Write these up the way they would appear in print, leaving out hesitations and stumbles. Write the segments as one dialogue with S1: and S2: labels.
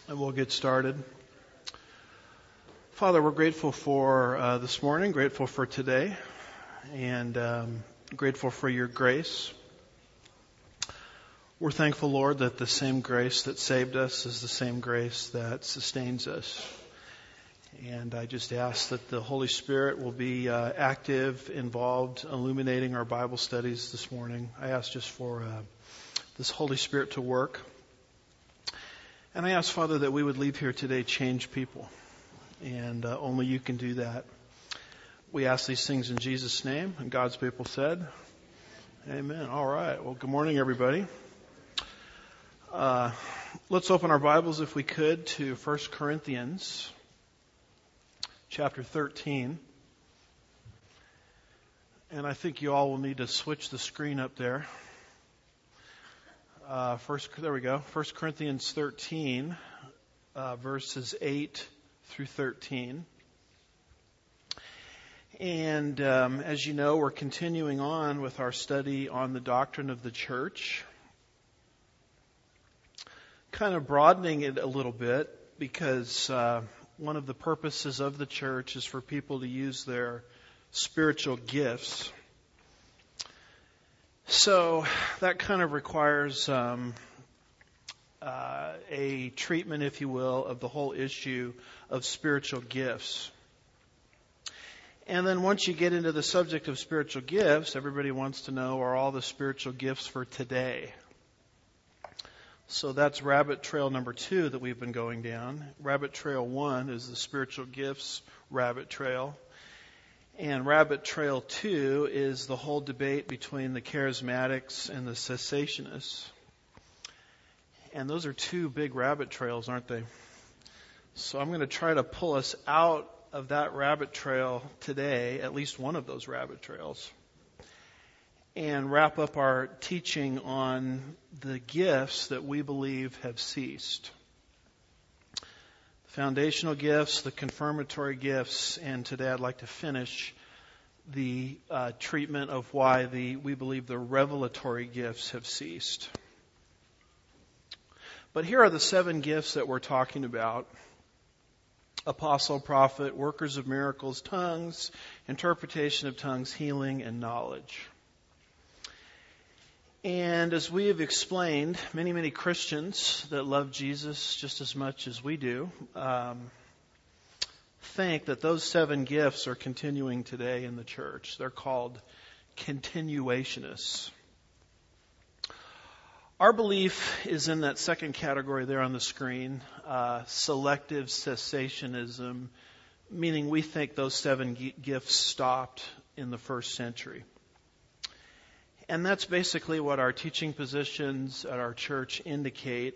S1: And we'll get started. Father, we're grateful for this morning, grateful for today, and grateful for your grace. We're thankful, Lord, that the same grace that saved us is the same grace that sustains us. And I just ask that the Holy Spirit will be active, involved, illuminating our Bible studies this morning. I ask just for this Holy Spirit to work. And I ask, Father, that we would leave here today changed people. And only you can do that. We ask these things in Jesus' name. And God's people said, amen. All right. Well, good morning, everybody. Let's open our Bibles, if we could, to 1 Corinthians chapter 13. And I think you all will need to switch the screen up there. There we go. 1 Corinthians 13, verses 8 through 13. And as you know, we're continuing on with our study on the doctrine of the church. Kind of broadening it a little bit because one of the purposes of the church is for people to use their spiritual gifts. So that kind of requires a treatment, if you will, of the whole issue of spiritual gifts. And then once you get into the subject of spiritual gifts, everybody wants to know, are all the spiritual gifts for today? So that's rabbit trail number 2 that we've been going down. Rabbit trail 1 is the spiritual gifts rabbit trail. And rabbit trail 2 is the whole debate between the charismatics and the cessationists. And those are 2 big rabbit trails, aren't they? So I'm going to try to pull us out of that rabbit trail today, at least one of those rabbit trails, and wrap up our teaching on the gifts that we believe have ceased. Foundational gifts, the confirmatory gifts, and today I'd like to finish the treatment of why we believe the revelatory gifts have ceased. But here are the 7 gifts that we're talking about: apostle, prophet, workers of miracles, tongues, interpretation of tongues, healing, and knowledge. And as we have explained, many Christians that love Jesus just as much as we do think that those 7 gifts are continuing today in the church. They're called continuationists. Our belief is in that second category there on the screen, selective cessationism, meaning we think those 7 gifts stopped in the first century. And that's basically what our teaching positions at our church indicate.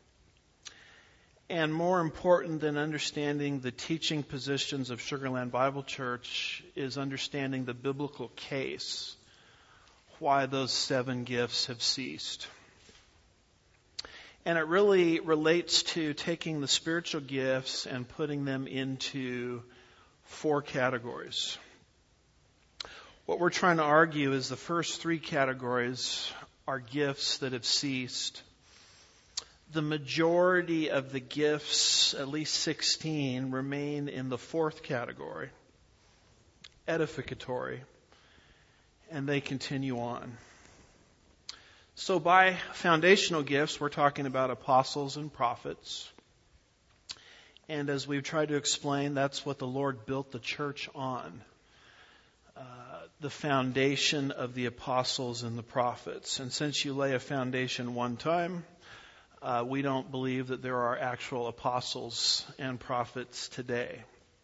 S1: And more important than understanding the teaching positions of Sugar Land Bible Church is understanding the biblical case why those 7 gifts have ceased. And it really relates to taking the spiritual gifts and putting them into 4 categories. What we're trying to argue is the first 3 categories are gifts that have ceased. The majority of the gifts, at least 16, remain in the 4th category, edificatory, and they continue on. So by foundational gifts, we're talking about apostles and prophets. And as we've tried to explain, that's what the Lord built the church on. The foundation of the apostles and the prophets. And since you lay a foundation one time, we don't believe that there are actual apostles and prophets today.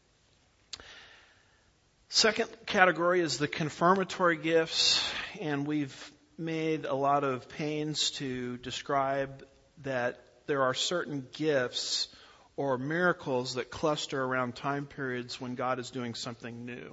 S1: Second category is the confirmatory gifts, and we've made a lot of pains to describe that there are certain gifts or miracles that cluster around time periods when God is doing something new.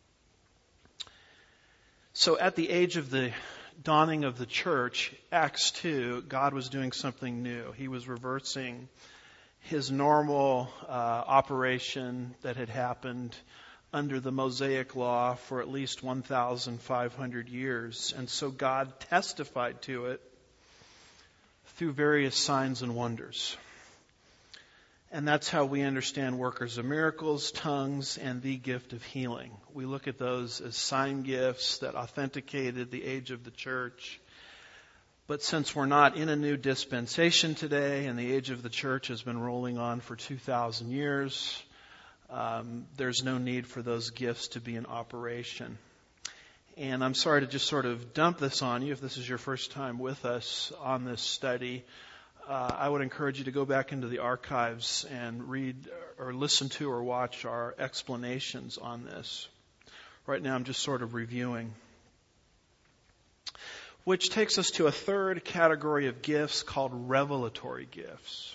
S1: So at the age of the dawning of the church, Acts 2, God was doing something new. He was reversing his normal operation that had happened under the Mosaic law for at least 1,500 years. And so God testified to it through various signs and wonders. And that's how we understand workers of miracles, tongues, and the gift of healing. We look at those as sign gifts that authenticated the age of the church. But since we're not in a new dispensation today, and the age of the church has been rolling on for 2,000 years, there's no need for those gifts to be in operation. And I'm sorry to just sort of dump this on you if this is your first time with us on this study. I would encourage you to go back into the archives and read or listen to or watch our explanations on this. Right now I'm just sort of reviewing. Which takes us to a third category of gifts called revelatory gifts.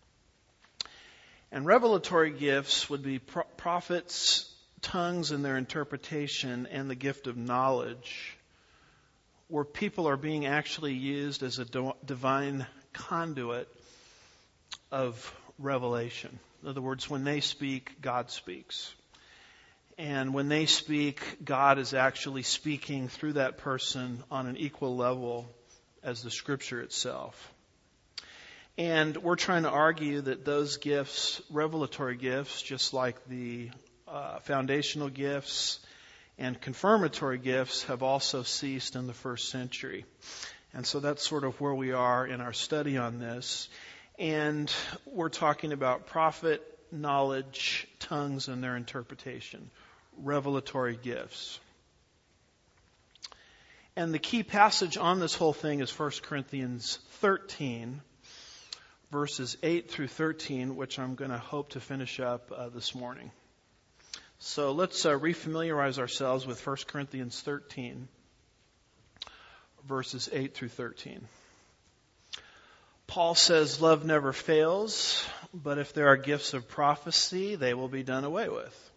S1: And revelatory gifts would be prophets, tongues and their interpretation, and the gift of knowledge, where people are being actually used as a divine conduit of revelation. In other words, when they speak, God speaks. And when they speak, God is actually speaking through that person on an equal level as the Scripture itself. And we're trying to argue that those gifts, revelatory gifts, just like the foundational gifts and confirmatory gifts, have also ceased in the first century. And so that's sort of where we are in our study on this. And we're talking about prophet, knowledge, tongues, and their interpretation. Revelatory gifts. And the key passage on this whole thing is 1 Corinthians 13, verses 8 through 13, which I'm going to hope to finish up this morning. So let's refamiliarize ourselves with 1 Corinthians 13. Verses 8 through 13. Paul says, love never fails, but if there are gifts of prophecy, they will be done away with.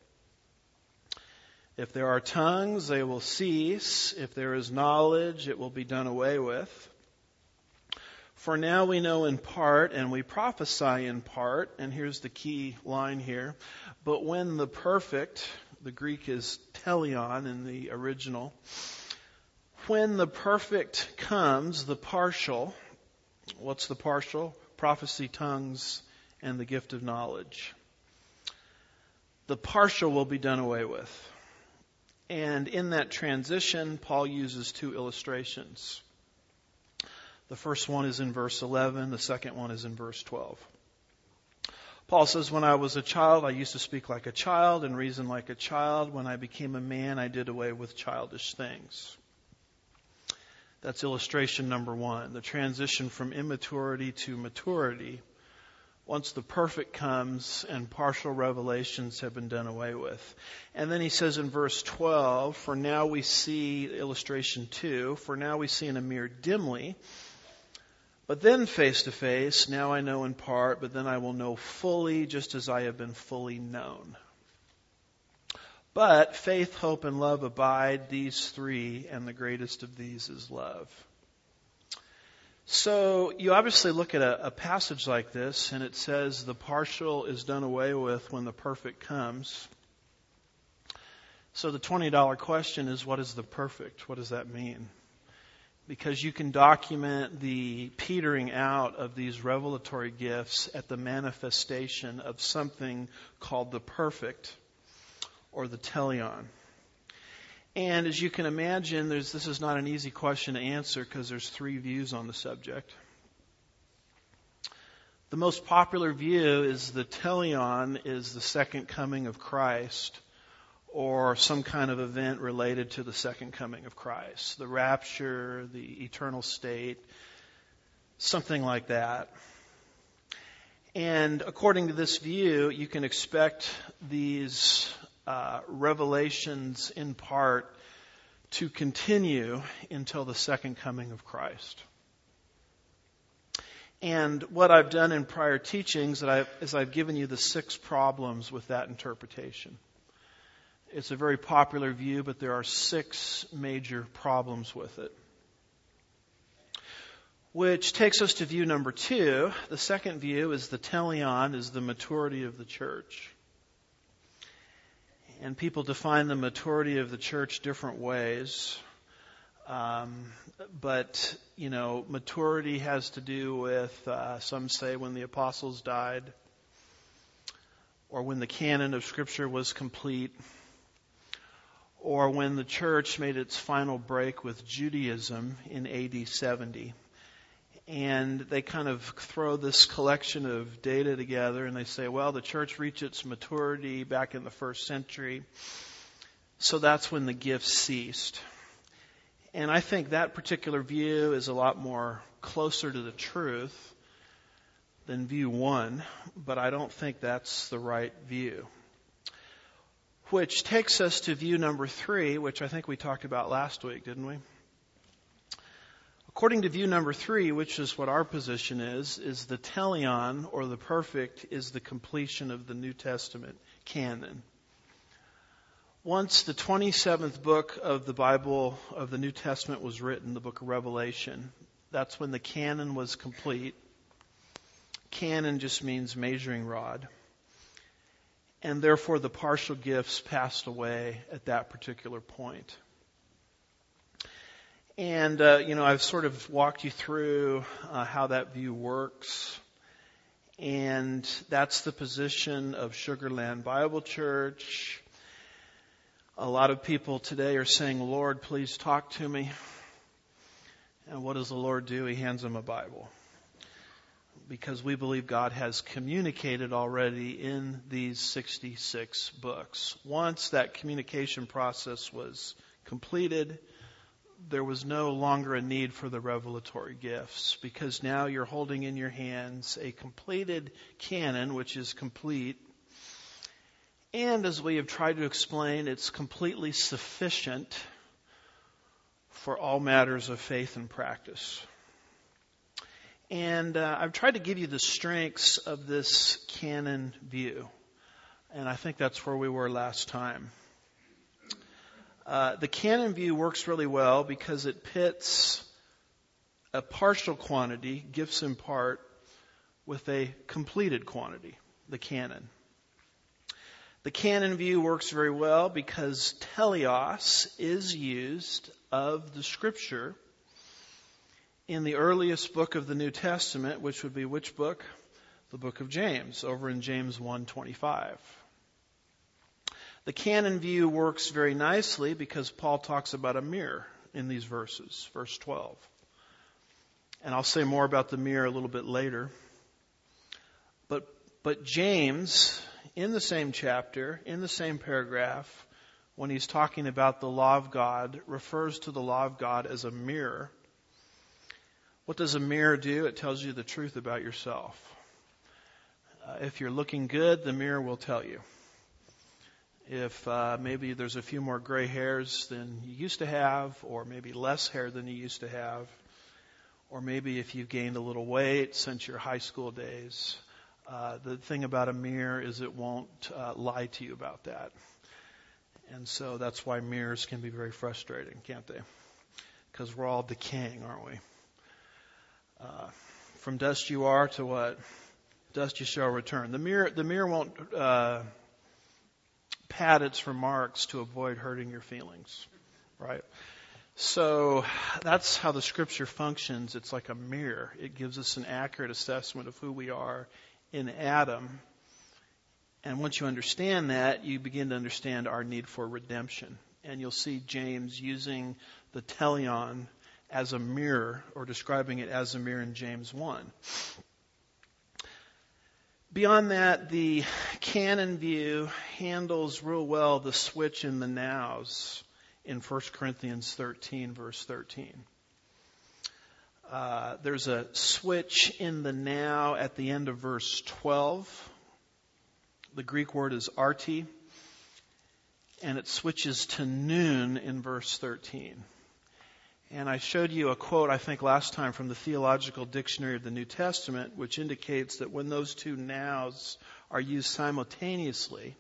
S1: If there are tongues, they will cease. If there is knowledge, it will be done away with. For now we know in part, and we prophesy in part, and here's the key line here, but when the perfect, the Greek is teleon in the original, when the perfect comes, the partial, what's the partial? Prophecy, tongues, and the gift of knowledge. The partial will be done away with. And in that transition, Paul uses two illustrations. The first one is in verse 11. The second one is in verse 12. Paul says, when I was a child, I used to speak like a child and reason like a child. When I became a man, I did away with childish things. That's illustration number one, the transition from immaturity to maturity. Once the perfect comes and partial revelations have been done away with. And then he says in verse 12, for now we see, illustration 2, for now we see in a mirror dimly, but then face to face, now I know in part, but then I will know fully, just as I have been fully known. But faith, hope, and love abide, these three, and the greatest of these is love. So you obviously look at a passage like this, and it says the partial is done away with when the perfect comes. So the $20 question is, what is the perfect? What does that mean? Because you can document the petering out of these revelatory gifts at the manifestation of something called the perfect, or the teleon. And as you can imagine, this is not an easy question to answer because there's three views on the subject. The most popular view is the teleon is the second coming of Christ, or some kind of event related to the second coming of Christ. The rapture, the eternal state, something like that. And according to this view, you can expect these revelations in part to continue until the second coming of Christ. And what I've done in prior teachings is I've given you the 6 problems with that interpretation. It's a very popular view, but there are 6 major problems with it. Which takes us to view number 2. The second view is the teleon, is the maturity of the church. And people define the maturity of the church different ways. But, maturity has to do with, some say when the apostles died. or when the canon of Scripture was complete, or when the church made its final break with Judaism in AD 70. And they kind of throw this collection of data together and they say, well, the church reached its maturity back in the first century, so that's when the gifts ceased. And I think that particular view is a lot more closer to the truth than view 1, but I don't think that's the right view. Which takes us to view number 3, which I think we talked about last week, didn't we? According to view number 3, which is what our position is the teleon, or the perfect, is the completion of the New Testament canon. Once the 27th book of the Bible of the New Testament was written, the book of Revelation, that's when the canon was complete. Canon just means measuring rod. And therefore the partial gifts passed away at that particular point. And, I've sort of walked you through how that view works. And that's the position of Sugar Land Bible Church. A lot of people today are saying, Lord, please talk to me. And what does the Lord do? He hands them a Bible. Because we believe God has communicated already in these 66 books. Once that communication process was completed, there was no longer a need for the revelatory gifts, because now you're holding in your hands a completed canon, which is complete. And as we have tried to explain, it's completely sufficient for all matters of faith and practice. And I've tried to give you the strengths of this canon view. And I think that's where we were last time. The canon view works really well because it pits a partial quantity, gifts in part, with a completed quantity, the canon. The canon view works very well because teleos is used of the Scripture in the earliest book of the New Testament, which would be which book? The book of James, over in James 1:25. The canon view works very nicely because Paul talks about a mirror in these verses, verse 12. And I'll say more about the mirror a little bit later. But James, in the same chapter, in the same paragraph, when he's talking about the law of God, refers to the law of God as a mirror. What does a mirror do? It tells you the truth about yourself. If you're looking good, the mirror will tell you. If maybe there's a few more gray hairs than you used to have, or maybe less hair than you used to have, or maybe if you've gained a little weight since your high school days, the thing about a mirror is it won't lie to you about that. And so that's why mirrors can be very frustrating, can't they? Because we're all decaying, aren't we? From dust you are to what? Dust you shall return. The mirror won't pad its remarks to avoid hurting your feelings, right? So that's how the Scripture functions. It's like a mirror. It gives us an accurate assessment of who we are in Adam. And once you understand that, you begin to understand our need for redemption. And you'll see James using the teleon as a mirror, or describing it as a mirror in James 1. Beyond that, the canon view handles real well the switch in the nows in 1 Corinthians 13, verse 13. There's a switch in the now at the end of verse 12. The Greek word is arti, and it switches to noon in verse 13. And I showed you a quote, I think, last time from the Theological Dictionary of the New Testament, which indicates that when those two nows are used simultaneously,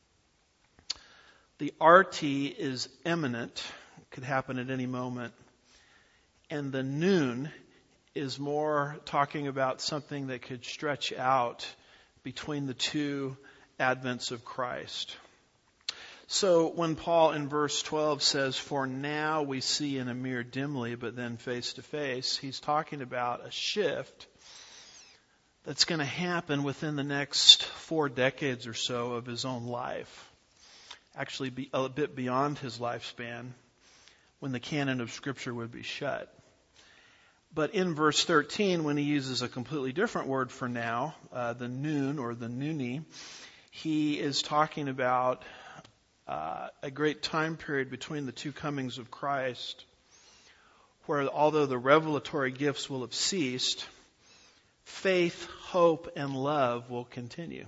S1: the arti is imminent, could happen at any moment, and the noon is more talking about something that could stretch out between the two advents of Christ. So when Paul in verse 12 says, "For now we see in a mirror dimly, but then face to face," he's talking about a shift that's going to happen within the next 4 decades or so of his own life. Actually, be a bit beyond his lifespan, when the canon of Scripture would be shut. But in verse 13, when he uses a completely different word for now, the noon or the nooni, he is talking about a great time period between the two comings of Christ, where although the revelatory gifts will have ceased, faith, hope, and love will continue.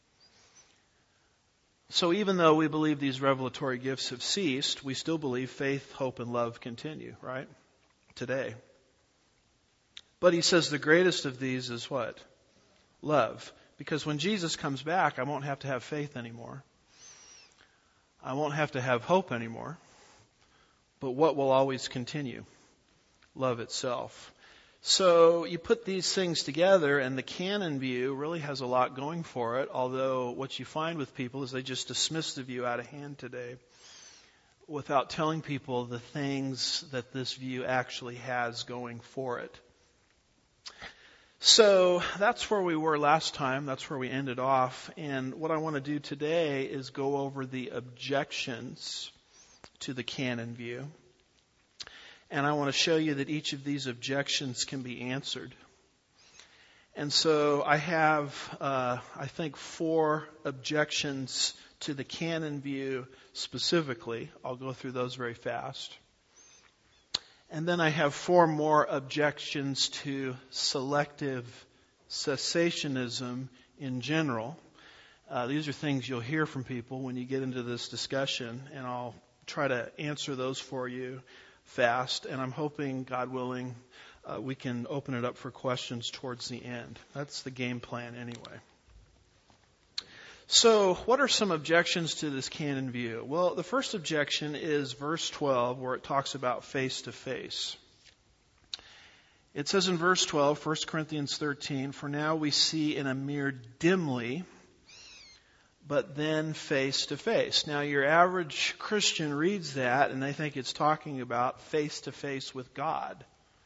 S1: So even though we believe these revelatory gifts have ceased, we still believe faith, hope, and love continue, right? Today. But he says the greatest of these is what? Love. Because when Jesus comes back, I won't have to have faith anymore. I won't have to have hope anymore. But what will always continue? Love itself. So you put these things together, and the canon view really has a lot going for it, although what you find with people is they just dismiss the view out of hand today without telling people the things that this view actually has going for it. So that's where we were last time. That's where we ended off. And what I want to do today is go over the objections to the canon view. And I want to show you that each of these objections can be answered. And so I have, I think, 4 objections to the canon view specifically. I'll go through those very fast. And then I have 4 more objections to selective cessationism in general. These are things you'll hear from people when you get into this discussion, and I'll try to answer those for you fast, and I'm hoping, God willing, we can open it up for questions towards the end. That's the game plan anyway. So, what are some objections to this canon view? Well, the first objection is verse 12, where it talks about face-to-face. It says in verse 12, 1 Corinthians 13, "For now we see in a mirror dimly, but then face-to-face." Now, your average Christian reads that, and they think it's talking about face-to-face with God.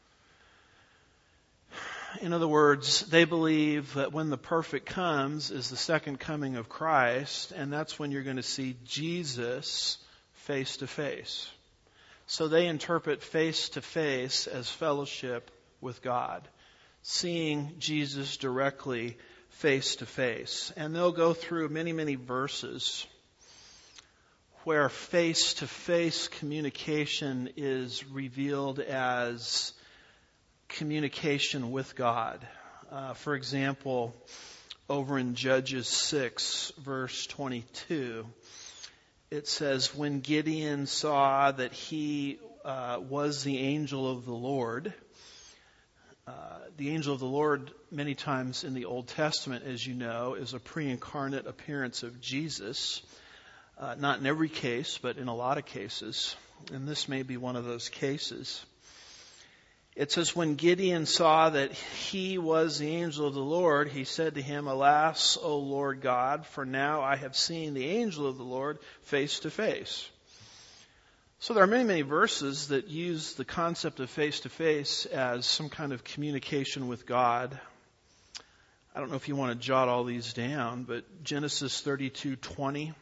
S1: In other words, they believe that when the perfect comes is the second coming of Christ, and that's when you're going to see Jesus face-to-face. So they interpret face-to-face as fellowship with God, seeing Jesus directly face-to-face. And they'll go through many, many verses where face-to-face communication is revealed as communication with God. For example, over in Judges 6, verse 22, it says, "When Gideon saw that he was the angel of the Lord," the angel of the Lord, many times in the Old Testament, as you know, is a pre-incarnate appearance of Jesus. Not in every case, but in a lot of cases. And this may be one of those cases. It says, "When Gideon saw that he was the angel of the Lord, he said to him, 'Alas, O Lord God, for now I have seen the angel of the Lord face to face.'" So there are many, many verses that use the concept of face to face as some kind of communication with God. I don't know if you want to jot all these down, but Genesis 32:20,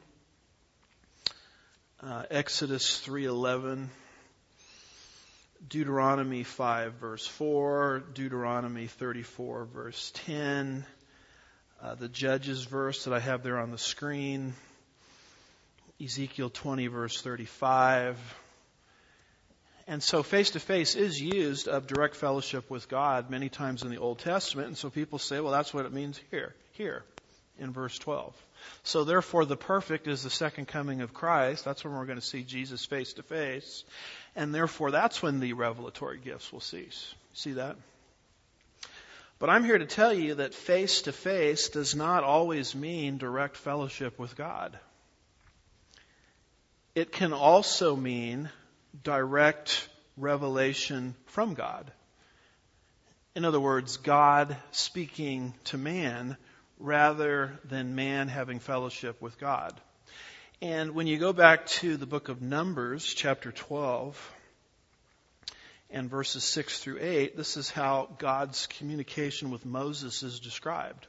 S1: Exodus 3:11, Deuteronomy 5, verse 4, Deuteronomy 34, verse 10, the Judges verse that I have there on the screen, Ezekiel 20, verse 35. And so face-to-face is used of direct fellowship with God many times in the Old Testament. And so people say, well, that's what it means here in verse 12. So therefore, the perfect is the second coming of Christ. That's when we're going to see Jesus face-to-face. And therefore, that's when the revelatory gifts will cease. See that? But I'm here to tell you that face-to-face does not always mean direct fellowship with God. It can also mean direct revelation from God. In other words, God speaking to man rather than man having fellowship with God. And when you go back to the book of Numbers, chapter 12, and verses 6 through 8, this is how God's communication with Moses is described.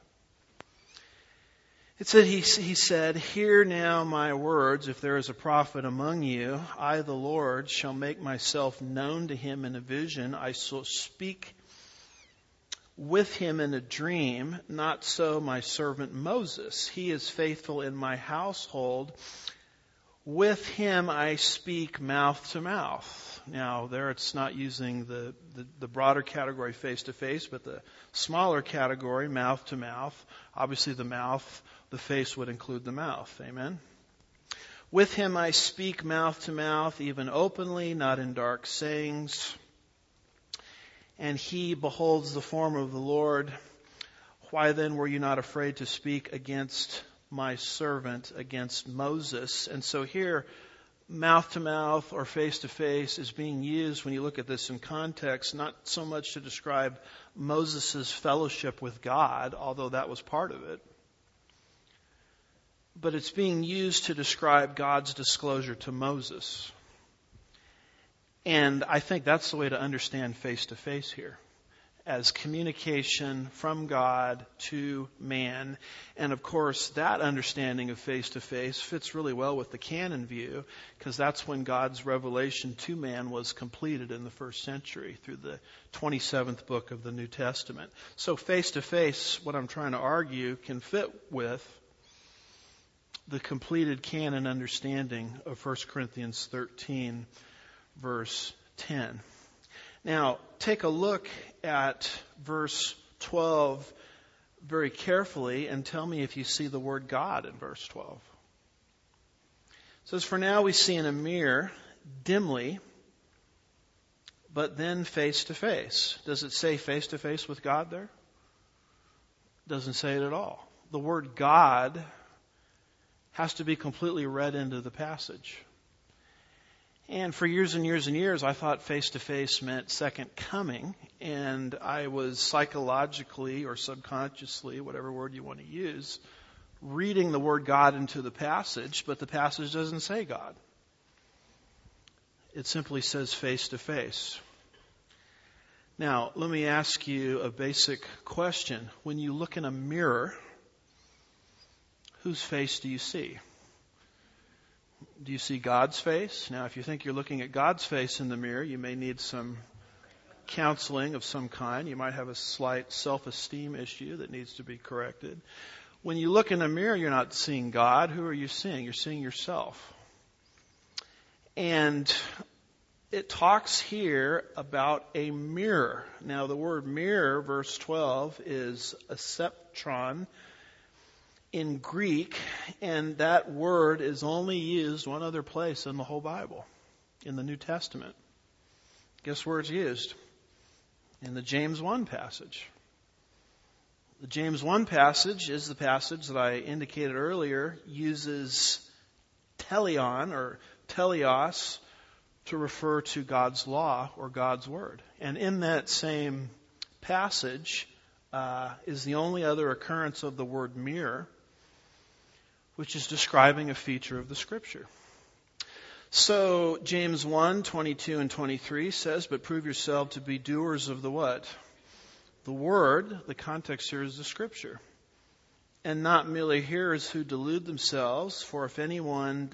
S1: It said, he said, "Hear now my words. If there is a prophet among you, I, the Lord, shall make myself known to him in a vision. I shall speak with him in a dream. Not so my servant Moses. He is faithful in my household. With him I speak mouth to mouth." Now, there it's not using the broader category face to face, but the smaller category, mouth to mouth. Obviously the face would include the mouth. Amen? "With him I speak mouth to mouth, even openly, not in dark sayings. And he beholds the form of the Lord. Why then were you not afraid to speak against my servant, against Moses?" And so here, mouth to mouth or face to face is being used when you look at this in context, not so much to describe Moses' fellowship with God, although that was part of it, but it's being used to describe God's disclosure to Moses. And I think that's the way to understand face to face here, as communication from God to man. And of course, that understanding of face-to-face fits really well with the canon view, because that's when God's revelation to man was completed in the first century through the 27th book of the New Testament. So face-to-face, what I'm trying to argue, can fit with the completed canon understanding of 1 Corinthians 13, verse 10. Now, take a look at verse 12 very carefully and tell me if you see the word God in verse 12. It says, "For now we see in a mirror, dimly, but then face to face." Does it say face to face with God there? Doesn't say it at all. The word God has to be completely read into the passage. And for years and years and years, I thought face-to-face meant second coming, and I was psychologically or subconsciously, whatever word you want to use, reading the word God into the passage, but the passage doesn't say God. It simply says face-to-face. Now, let me ask you a basic question. When you look in a mirror, whose face do you see? Do you see God's face? Now, if you think you're looking at God's face in the mirror, you may need some counseling of some kind. You might have a slight self-esteem issue that needs to be corrected. When you look in a mirror, you're not seeing God. Who are you seeing? You're seeing yourself. And it talks here about a mirror. Now, the word mirror, verse 12, is a septron in Greek, and that word is only used one other place in the whole Bible, in the New Testament. Guess where it's used? In the James 1 passage. The James 1 passage is the passage that I indicated earlier, uses teleon or teleos to refer to God's law or God's word. And in that same passage is the only other occurrence of the word mirror, which is describing a feature of the Scripture. So James 1, 22 and 23 says, "But prove yourself to be doers of the what? The Word," the context here is the Scripture, "and not merely hearers who delude themselves. For if anyone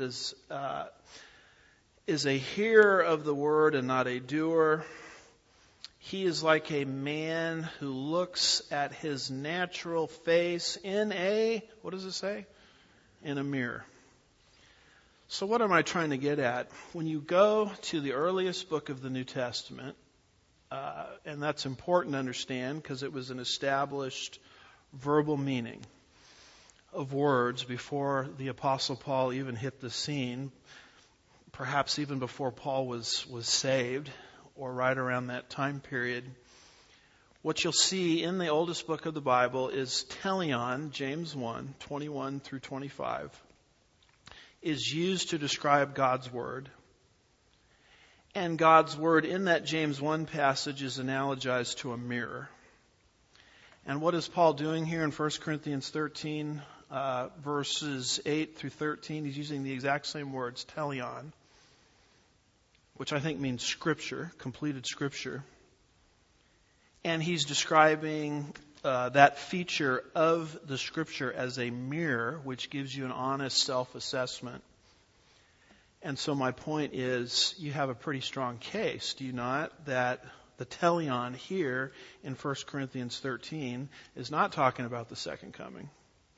S1: is a hearer of the Word and not a doer, he is like a man who looks at his natural face in a," what does it say? In a mirror. So what am I trying to get at? When you go to the earliest book of the New Testament, and that's important to understand because it was an established verbal meaning of words before the Apostle Paul even hit the scene, perhaps even before Paul was saved, or right around that time period. What you'll see in the oldest book of the Bible is teleon, James 1, 21 through 25, is used to describe God's Word. And God's Word in that James 1 passage is analogized to a mirror. And what is Paul doing here in 1 Corinthians 13, verses 8 through 13? He's using the exact same words, teleon, which I think means Scripture, completed Scripture. And he's describing that feature of the Scripture as a mirror, which gives you an honest self-assessment. And so my point is, you have a pretty strong case, do you not, that the teleon here in 1 Corinthians 13 is not talking about the second coming.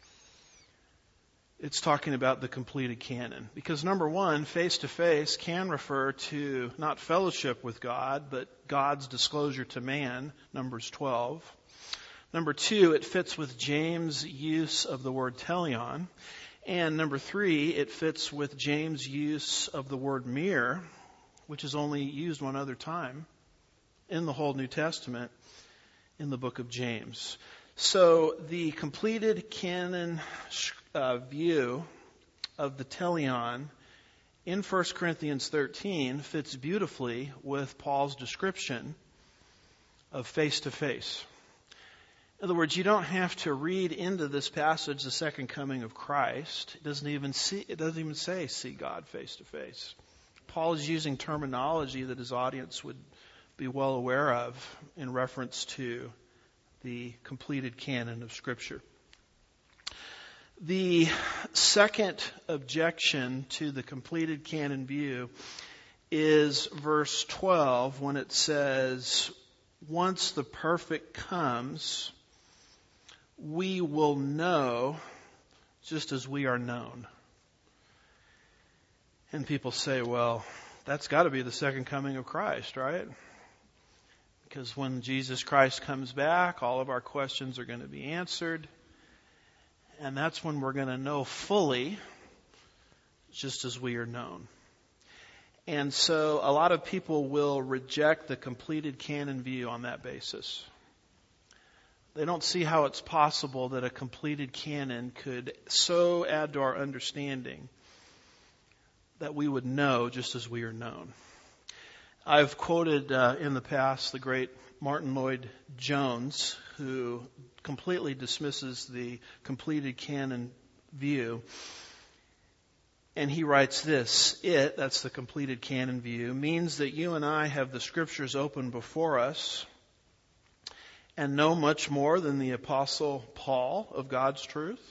S1: It's talking about the completed canon. Because number one, face-to-face can refer to not fellowship with God, but God's disclosure to man, Numbers 12. Number two, it fits with James' use of the word teleon. And number three, it fits with James' use of the word mirror, which is only used one other time in the whole New Testament in the book of James. So the completed canon view of the teleon in 1 Corinthians 13 fits beautifully with Paul's description of face-to-face. In other words, you don't have to read into this passage the second coming of Christ. It doesn't even say see God face-to-face. Paul is using terminology that his audience would be well aware of in reference to the completed canon of Scripture. The second objection to the completed canon view is verse 12 when it says, once the perfect comes, we will know just as we are known. And people say, well, that's got to be the second coming of Christ, right? Because when Jesus Christ comes back, all of our questions are going to be answered. And that's when we're going to know fully, just as we are known. And so a lot of people will reject the completed canon view on that basis. They don't see how it's possible that a completed canon could so add to our understanding that we would know just as we are known. I've quoted in the past the great Martin Lloyd-Jones, who completely dismisses the completed canon view. And he writes this, that's the completed canon view, means that you and I have the Scriptures open before us and know much more than the Apostle Paul of God's truth.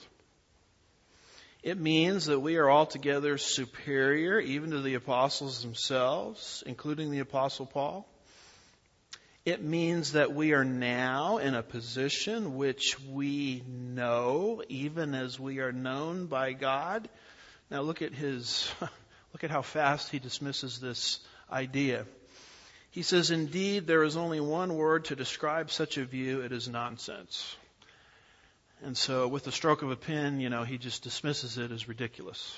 S1: It means that we are altogether superior even to the apostles themselves, including the Apostle Paul. It means that we are now in a position which we know even as we are known by God. Now look at how fast he dismisses this idea. He says, indeed, there is only one word to describe such a view. It is nonsense. And so with the stroke of a pen, he just dismisses it as ridiculous.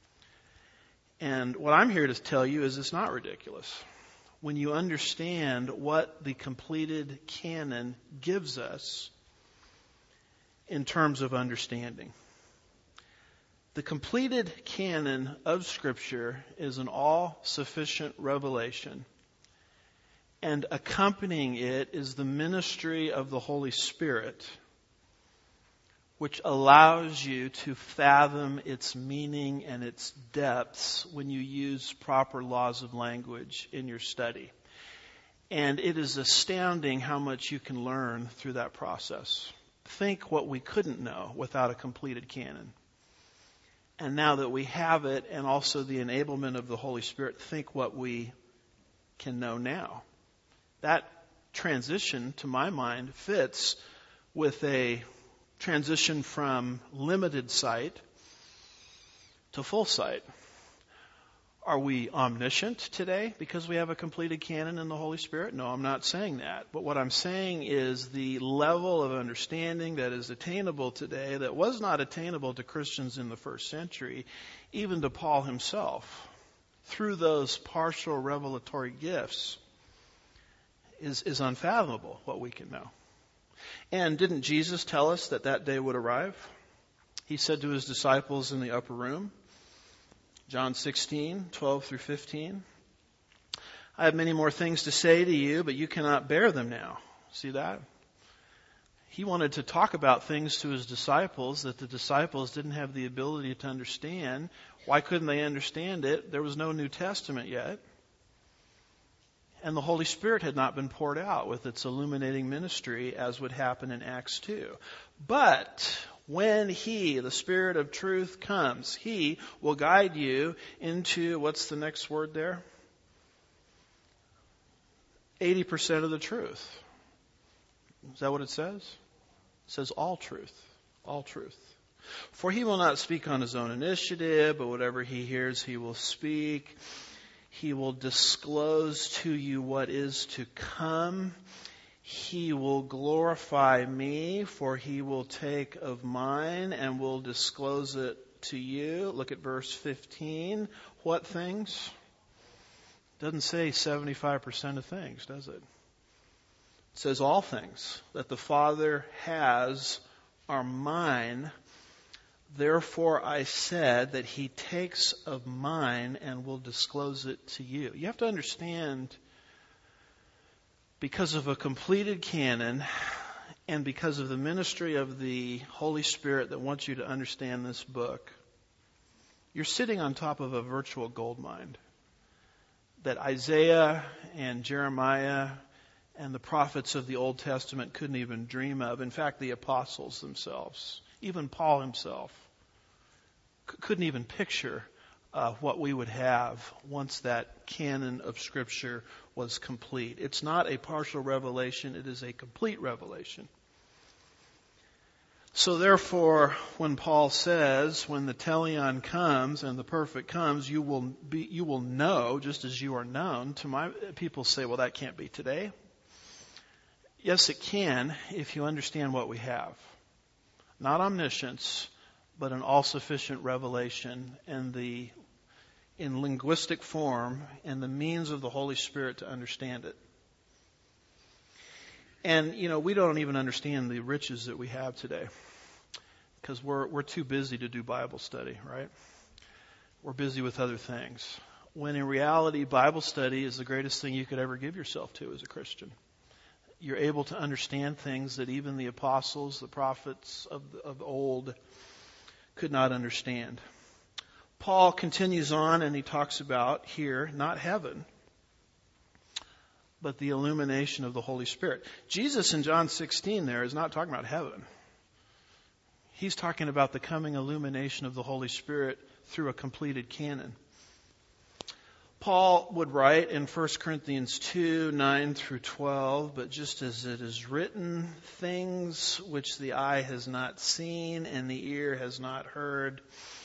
S1: And what I'm here to tell you is it's not ridiculous. When you understand what the completed canon gives us in terms of understanding. The completed canon of Scripture is an all-sufficient revelation, and accompanying it is the ministry of the Holy Spirit, which allows you to fathom its meaning and its depths when you use proper laws of language in your study. And it is astounding how much you can learn through that process. Think what we couldn't know without a completed canon. And now that we have it, and also the enablement of the Holy Spirit, think what we can know now. That transition, to my mind, fits with a transition from limited sight to full sight. Are we omniscient today because we have a completed canon in the Holy Spirit? No, I'm not saying that. But what I'm saying is the level of understanding that is attainable today that was not attainable to Christians in the first century, even to Paul himself, through those partial revelatory gifts, is unfathomable what we can know. And didn't Jesus tell us that day would arrive? He said to his disciples in the upper room, John 16, 12 through 15, I have many more things to say to you, but you cannot bear them now. See that? He wanted to talk about things to his disciples that the disciples didn't have the ability to understand. Why couldn't they understand it? There was no New Testament yet. And the Holy Spirit had not been poured out with its illuminating ministry as would happen in Acts 2. But when He, the Spirit of truth, comes, He will guide you into, what's the next word there? 80% of the truth. Is that what it says? It says all truth. All truth. For He will not speak on His own initiative, but whatever He hears, He will speak. He will disclose to you what is to come. He will glorify me, for He will take of mine and will disclose it to you. Look at verse 15. What things? Doesn't say 75% of things, does it? It says all things that the Father has are mine. Therefore I said that He takes of mine and will disclose it to you. You have to understand, because of a completed canon and because of the ministry of the Holy Spirit that wants you to understand this book, you're sitting on top of a virtual gold mine that Isaiah and Jeremiah and the prophets of the Old Testament couldn't even dream of. In fact, the apostles themselves, even Paul himself, couldn't even picture what we would have once that canon of Scripture was complete. It's not a partial revelation, it is a complete revelation. So therefore, when Paul says, when the teleon comes and the perfect comes, you will know just as you are known. To my people say, well, that can't be today. Yes, it can if you understand what we have. Not omniscience, but an all-sufficient revelation and in linguistic form and the means of the Holy Spirit to understand it. And, we don't even understand the riches that we have today because we're too busy to do Bible study, right? We're busy with other things. When in reality, Bible study is the greatest thing you could ever give yourself to as a Christian. You're able to understand things that even the apostles, the prophets of old could not understand. Paul continues on and he talks about here, not heaven, but the illumination of the Holy Spirit. Jesus in John 16 there is not talking about heaven. He's talking about the coming illumination of the Holy Spirit through a completed canon. Paul would write in 1 Corinthians 2, 9 through 12, but just as it is written, things which the eye has not seen and the ear has not heard,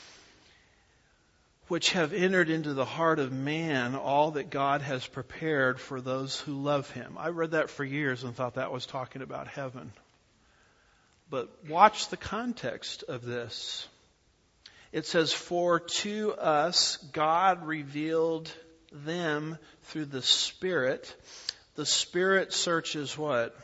S1: which have entered into the heart of man, all that God has prepared for those who love Him. I read that for years and thought that was talking about heaven. But watch the context of this. It says, for to us God revealed them through the Spirit. The Spirit searches what?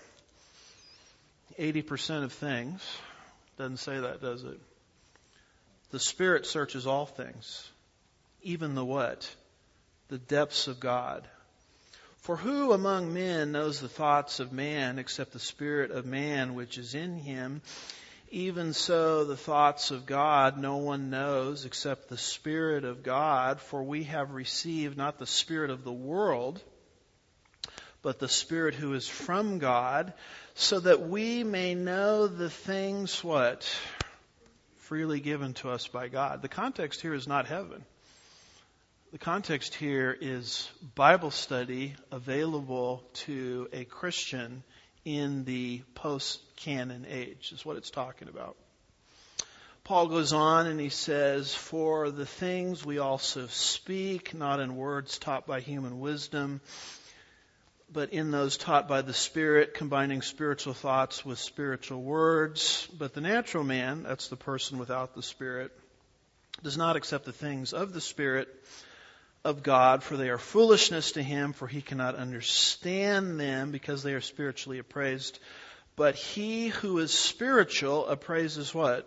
S1: 80% of things. Doesn't say that, does it? The Spirit searches all things. Even the what? The depths of God. For who among men knows the thoughts of man except the spirit of man which is in him? Even so, the thoughts of God no one knows except the Spirit of God. For we have received not the spirit of the world, but the Spirit who is from God, so that we may know the things, what? Freely given to us by God. The context here is not heaven. The context here is Bible study available to a Christian in the post-canon age, is what it's talking about. Paul goes on and he says, for the things we also speak, not in words taught by human wisdom, but in those taught by the Spirit, combining spiritual thoughts with spiritual words. But the natural man, that's the person without the Spirit, does not accept the things of the Spirit of God, for they are foolishness to him, for he cannot understand them because they are spiritually appraised. But he who is spiritual appraises what?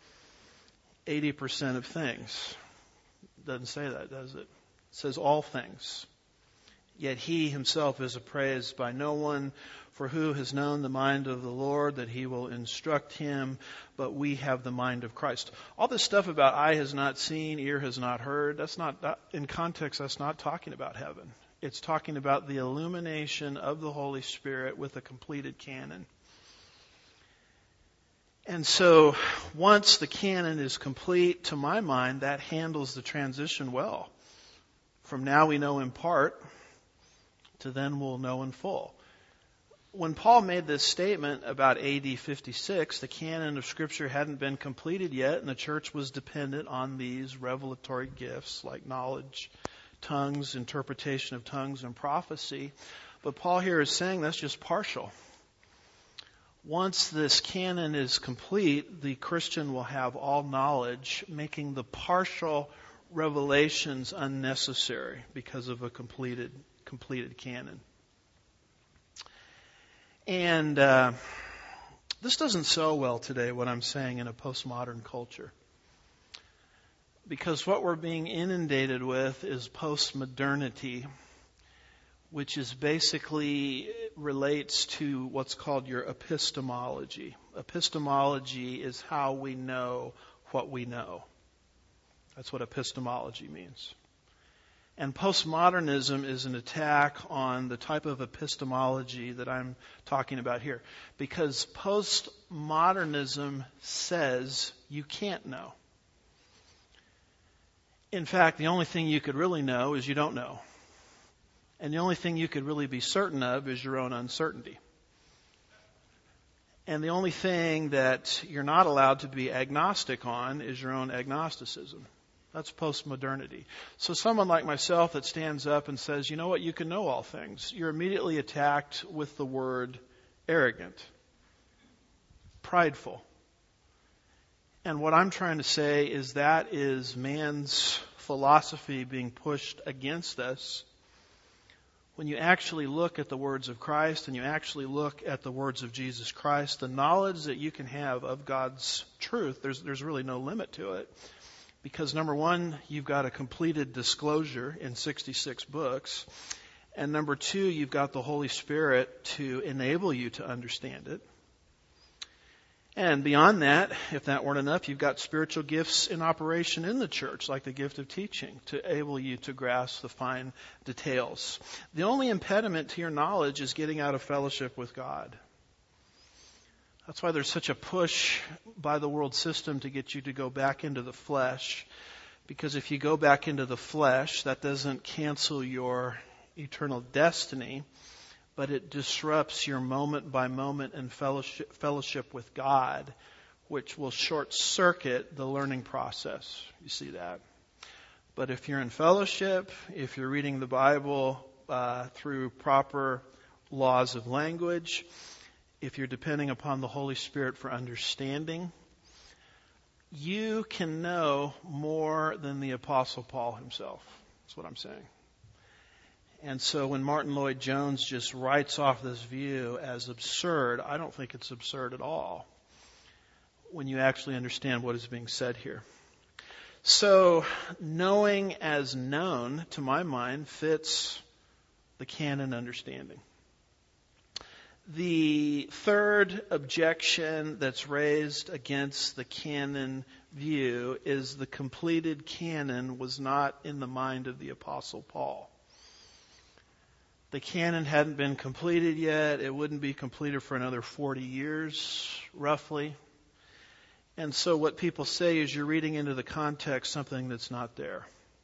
S1: 80% of things. Doesn't say that, does it? It says all things. Yet he himself is appraised by no one. For who has known the mind of the Lord that he will instruct him? But we have the mind of Christ. All this stuff about eye has not seen, ear has not heard, that's not, in context, that's not talking about heaven. It's talking about the illumination of the Holy Spirit with a completed canon. And so once the canon is complete, to my mind, that handles the transition well. From now we know in part to then we'll know in full. When Paul made this statement about AD 56, the canon of Scripture hadn't been completed yet, and the church was dependent on these revelatory gifts like knowledge, tongues, interpretation of tongues, and prophecy. But Paul here is saying that's just partial. Once this canon is complete, the Christian will have all knowledge, making the partial revelations unnecessary because of a completed canon. And this doesn't sell well today, what I'm saying, in a postmodern culture. Because what we're being inundated with is postmodernity, which is basically relates to what's called your epistemology. Epistemology is how we know what we know. That's what epistemology means. And postmodernism is an attack on the type of epistemology that I'm talking about here. Because postmodernism says you can't know. In fact, the only thing you could really know is you don't know. And the only thing you could really be certain of is your own uncertainty. And the only thing that you're not allowed to be agnostic on is your own agnosticism. That's postmodernity. So someone like myself that stands up and says, you know what, you can know all things, you're immediately attacked with the word arrogant, prideful. And what I'm trying to say is that is man's philosophy being pushed against us. When you actually look at the words of Christ and you actually look at the words of Jesus Christ, the knowledge that you can have of God's truth, there's really no limit to it. Because number one, you've got a completed disclosure in 66 books. And number two, you've got the Holy Spirit to enable you to understand it. And beyond that, if that weren't enough, you've got spiritual gifts in operation in the church, like the gift of teaching, to enable you to grasp the fine details. The only impediment to your knowledge is getting out of fellowship with God. That's why there's such a push by the world system to get you to go back into the flesh. Because if you go back into the flesh, that doesn't cancel your eternal destiny, but it disrupts your moment by moment and fellowship with God, which will short circuit the learning process. You see that? But if you're in fellowship, if you're reading the Bible through proper laws of language, if you're depending upon the Holy Spirit for understanding, you can know more than the Apostle Paul himself. That's what I'm saying. And so when Martin Lloyd-Jones just writes off this view as absurd, I don't think it's absurd at all when you actually understand what is being said here. So knowing as known, to my mind, fits the canon understanding. The third objection that's raised against the canon view is the completed canon was not in the mind of the Apostle Paul. The canon hadn't been completed yet. It wouldn't be completed for another 40 years, roughly. And so what people say is you're reading into the context something that's not there.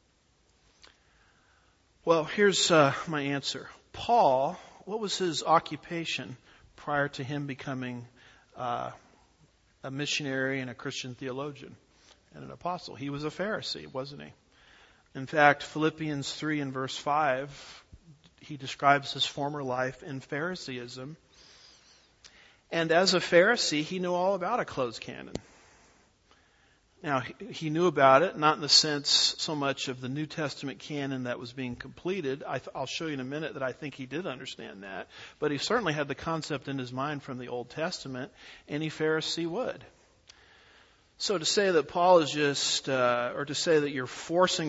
S1: Well, here's my answer. Paul, what was his occupation prior to him becoming a missionary and a Christian theologian and an apostle? He was a Pharisee, wasn't he? In fact, Philippians 3 and verse 5, he describes his former life in Phariseeism. And as a Pharisee, he knew all about a closed canon. Now, he knew about it, not in the sense so much of the New Testament canon that was being completed. I'll show you in a minute that I think he did understand that. But he certainly had the concept in his mind from the Old Testament. Any Pharisee would. So to say that Paul is just, or to say that you're forcing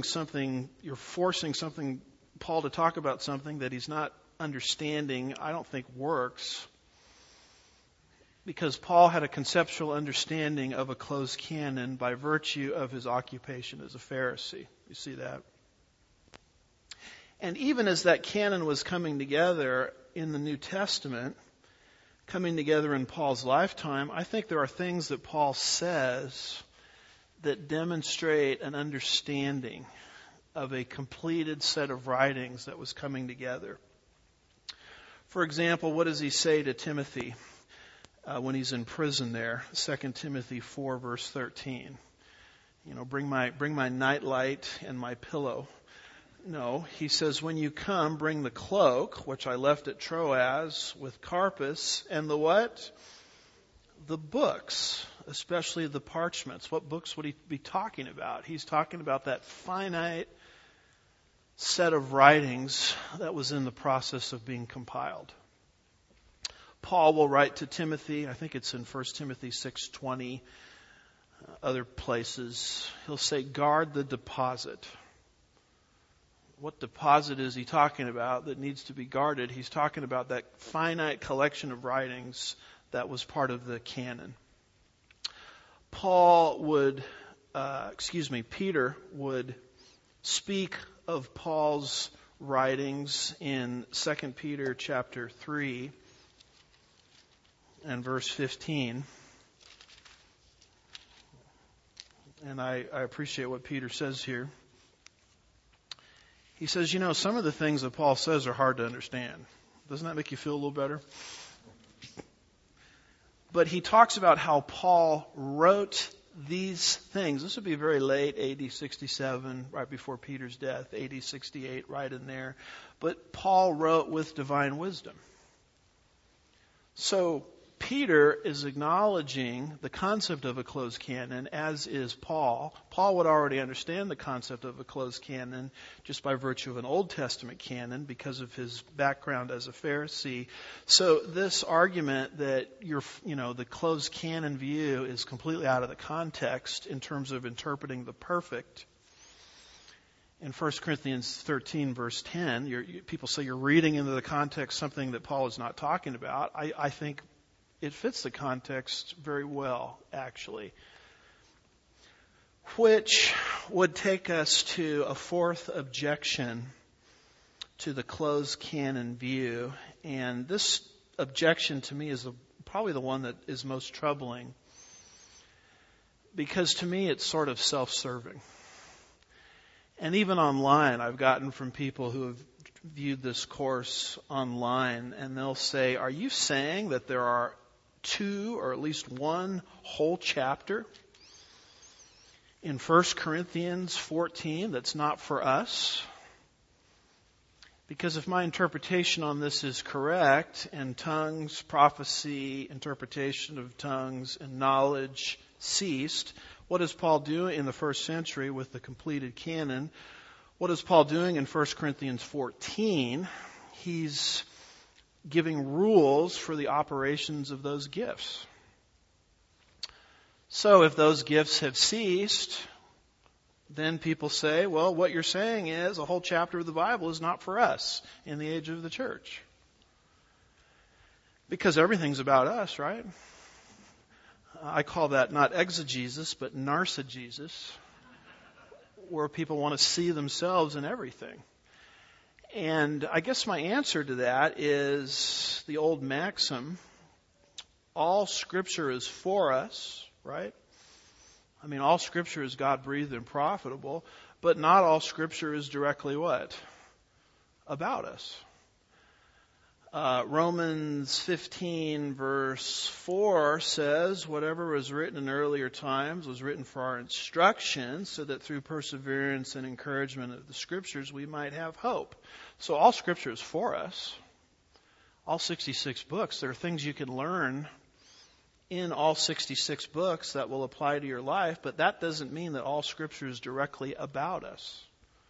S1: Paul to talk about something that he's not understanding, I don't think works. Because Paul had a conceptual understanding of a closed canon by virtue of his occupation as a Pharisee. You see that? And even as that canon was coming together in the New Testament, coming together in Paul's lifetime, I think there are things that Paul says that demonstrate an understanding of a completed set of writings that was coming together. For example, what does he say to Timothy when he's in prison there? 2 Timothy 4, verse 13. Bring my nightlight and my pillow. No, he says, when you come, bring the cloak, which I left at Troas, with Carpus, and the what? The books, especially the parchments. What books would he be talking about? He's talking about that finite set of writings that was in the process of being compiled. Paul will write to Timothy, I think it's in 1 Timothy 6:20, other places. He'll say, guard the deposit. What deposit is he talking about that needs to be guarded? He's talking about that finite collection of writings that was part of the canon. Peter would speak of Paul's writings in 2 Peter chapter 3 and verse 15. And I appreciate what Peter says here. He says, some of the things that Paul says are hard to understand. Doesn't that make you feel a little better? But he talks about how Paul wrote these things. This would be very late, AD 67, right before Peter's death, AD 68, right in there. But Paul wrote with divine wisdom. So Peter is acknowledging the concept of a closed canon, as is Paul. Paul would already understand the concept of a closed canon just by virtue of an Old Testament canon because of his background as a Pharisee. So this argument that the closed canon view is completely out of the context in terms of interpreting the perfect. In 1 Corinthians 13, verse 10, people say you're reading into the context something that Paul is not talking about. I think it fits the context very well, actually. Which would take us to a fourth objection to the closed canon view. And this objection to me is probably the one that is most troubling. Because to me it's sort of self-serving. And even online, I've gotten from people who have viewed this course online, and they'll say, are you saying that there are two or at least one whole chapter in 1 Corinthians 14 that's not for us? Because if my interpretation on this is correct, and tongues, prophecy, interpretation of tongues, and knowledge ceased, what does Paul do in the first century with the completed canon? What is Paul doing in 1 Corinthians 14? He's giving rules for the operations of those gifts. So if those gifts have ceased, then people say, well, what you're saying is a whole chapter of the Bible is not for us in the age of the church. Because everything's about us, right? I call that not exegesis, but narcigesis, where people want to see themselves in everything. And I guess my answer to that is the old maxim, all Scripture is for us, right? I mean, all Scripture is God-breathed and profitable, but not all Scripture is directly what? About us. Romans 15 verse 4 says, whatever was written in earlier times was written for our instruction, so that through perseverance and encouragement of the Scriptures we might have hope. So all Scripture is for us. All 66 books. There are things you can learn in all 66 books that will apply to your life, but that doesn't mean that all Scripture is directly about us.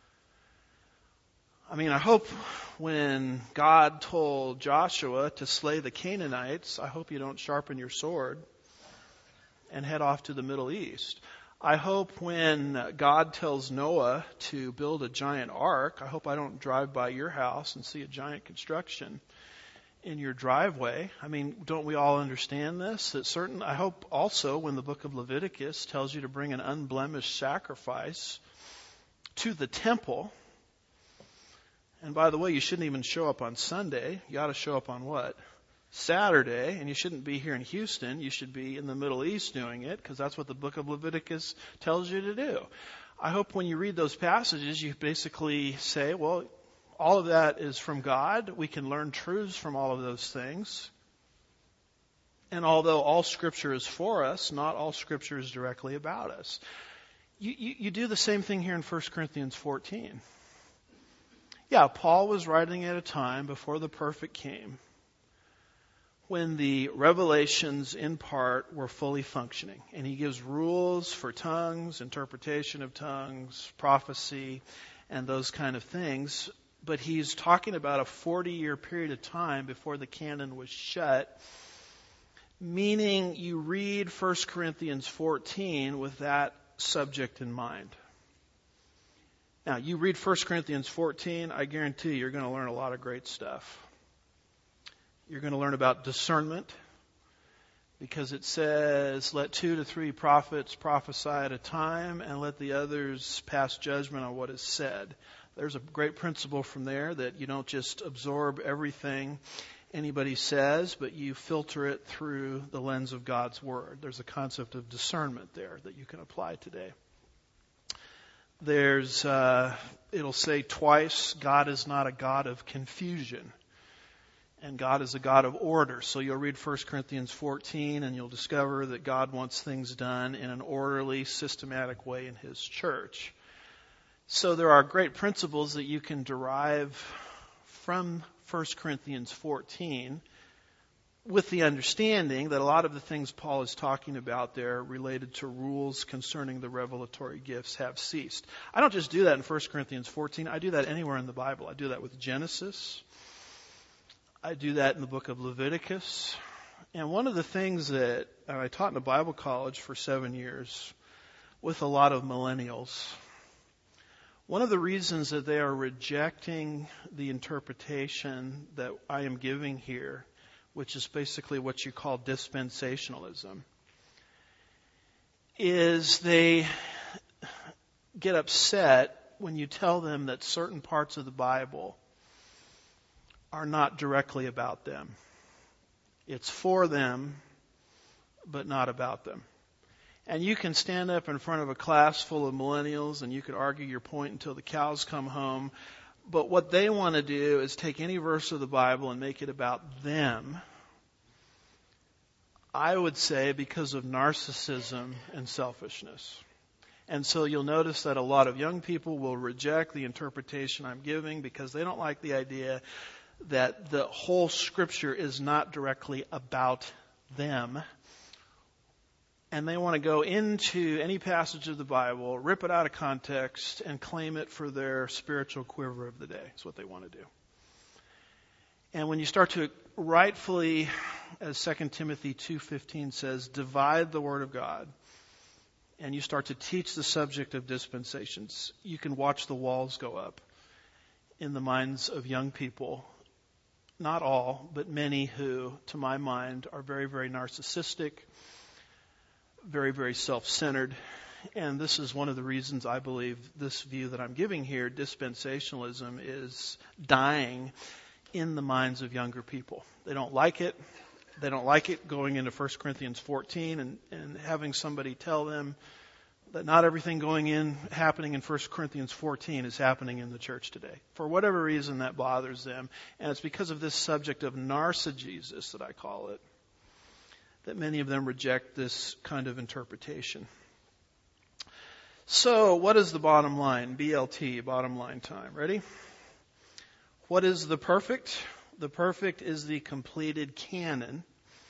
S1: I mean, I hope when God told Joshua to slay the Canaanites, I hope you don't sharpen your sword and head off to the Middle East. I hope when God tells Noah to build a giant ark, I hope I don't drive by your house and see a giant construction in your driveway. I mean, don't we all understand this? I hope also when the book of Leviticus tells you to bring an unblemished sacrifice to the temple, And by the way, you shouldn't even show up on Sunday. You ought to show up on what? Saturday. And you shouldn't be here in Houston. You should be in the Middle East doing it, because that's what the book of Leviticus tells you to do. I hope when you read those passages, you basically say, well, all of that is from God. We can learn truths from all of those things. And although all Scripture is for us, not all Scripture is directly about us. You do the same thing here in 1 Corinthians 14. Yeah, Paul was writing at a time before the perfect came, when the revelations in part were fully functioning. And he gives rules for tongues, interpretation of tongues, prophecy, and those kind of things. But he's talking about a 40-year period of time before the canon was shut, meaning you read 1 Corinthians 14 with that subject in mind. Now, you read 1 Corinthians 14, I guarantee you're going to learn a lot of great stuff. You're going to learn about discernment, because it says, let 2 to 3 prophets prophesy at a time, and let the others pass judgment on what is said. There's a great principle from there, that you don't just absorb everything anybody says, but you filter it through the lens of God's Word. There's a concept of discernment there that you can apply today. It'll say twice, God is not a God of confusion, and God is a God of order. So you'll read 1 Corinthians 14 and you'll discover that God wants things done in an orderly, systematic way in His church. So there are great principles that you can derive from 1 Corinthians 14, with the understanding that a lot of the things Paul is talking about there related to rules concerning the revelatory gifts have ceased. I don't just do that in 1 Corinthians 14. I do that anywhere in the Bible. I do that with Genesis. I do that in the book of Leviticus. And one of the things that I taught in a Bible college for 7 years with a lot of millennials, one of the reasons that they are rejecting the interpretation that I am giving here, which is basically what you call dispensationalism, is they get upset when you tell them that certain parts of the Bible are not directly about them. It's for them, but not about them. And you can stand up in front of a class full of millennials and you could argue your point until the cows come home. But what they want to do is take any verse of the Bible and make it about them. I would say because of narcissism and selfishness. And so you'll notice that a lot of young people will reject the interpretation I'm giving because they don't like the idea that the whole Scripture is not directly about them. And they want to go into any passage of the Bible, rip it out of context, and claim it for their spiritual quiver of the day. That's what they want to do. And when you start to rightfully, as 2 Timothy 2:15 says, divide the Word of God, and you start to teach the subject of dispensations, you can watch the walls go up in the minds of young people. Not all, but many who, to my mind, are very, very narcissistic, very, very self-centered. And this is one of the reasons I believe this view that I'm giving here, dispensationalism, is dying in the minds of younger people. They don't like it. They don't like it going into 1 Corinthians 14 and having somebody tell them that not everything happening in 1 Corinthians 14 is happening in the church today. For whatever reason, that bothers them. And it's because of this subject of narcigesis, that I call it, that many of them reject this kind of interpretation. So, what is the bottom line? BLT, bottom line time. Ready? What is the perfect? The perfect is the completed canon,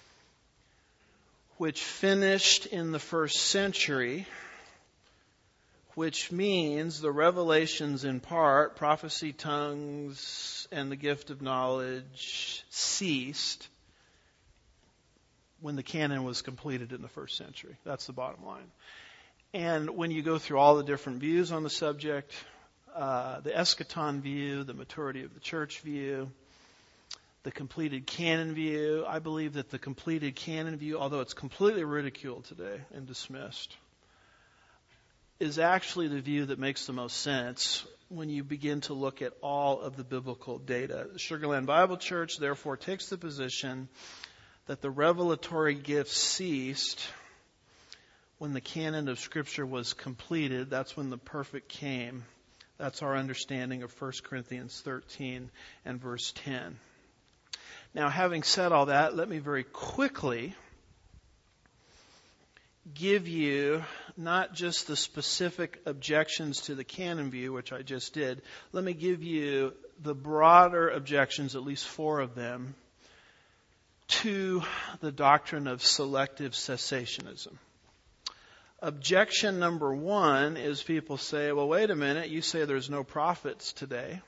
S1: which finished in the first century, which means the revelations in part, prophecy, tongues, and the gift of knowledge ceased when the canon was completed in the first century. That's the bottom line. And when you go through all the different views on the subject, the eschaton view, the maturity of the church view, the completed canon view, I believe that the completed canon view, although it's completely ridiculed today and dismissed, is actually the view that makes the most sense when you begin to look at all of the biblical data. The Sugar Land Bible Church, therefore, takes the position that the revelatory gifts ceased when the canon of Scripture was completed. That's when the perfect came. That's our understanding of 1 Corinthians 13 and verse 10. Now, having said all that, let me very quickly give you not just the specific objections to the canon view, which I just did. Let me give you the broader objections, at least 4 of them, to the doctrine of selective cessationism. Objection number 1 is people say, well, wait a minute, you say there's no prophets today.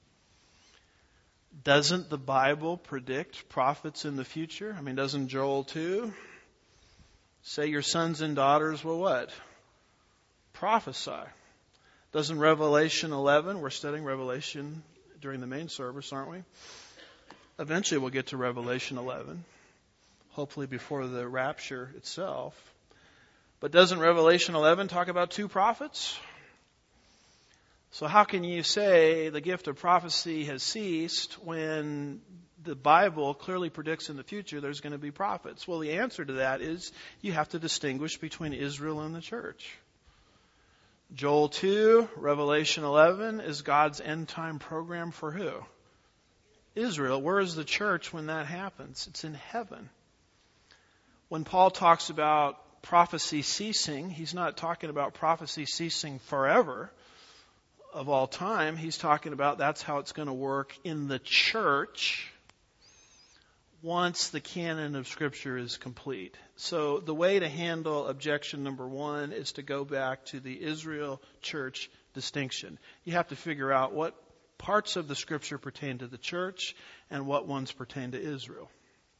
S1: Doesn't the Bible predict prophets in the future? I mean, doesn't Joel 2 say your sons and daughters will what? Prophesy. Doesn't Revelation 11, we're studying Revelation during the main service, aren't we? Eventually we'll get to Revelation 11, hopefully before the rapture itself. But doesn't Revelation 11 talk about 2 prophets? So how can you say the gift of prophecy has ceased when the Bible clearly predicts in the future there's going to be prophets? Well, the answer to that is you have to distinguish between Israel and the church. Joel 2, Revelation 11 is God's end time program for who? Israel. Where is the church when that happens? It's in heaven. When Paul talks about prophecy ceasing, he's not talking about prophecy ceasing forever of all time. He's talking about that's how it's going to work in the church once the canon of Scripture is complete. So the way to handle objection number 1 is to go back to the Israel church distinction. You have to figure out what parts of the Scripture pertain to the church and what ones pertain to Israel.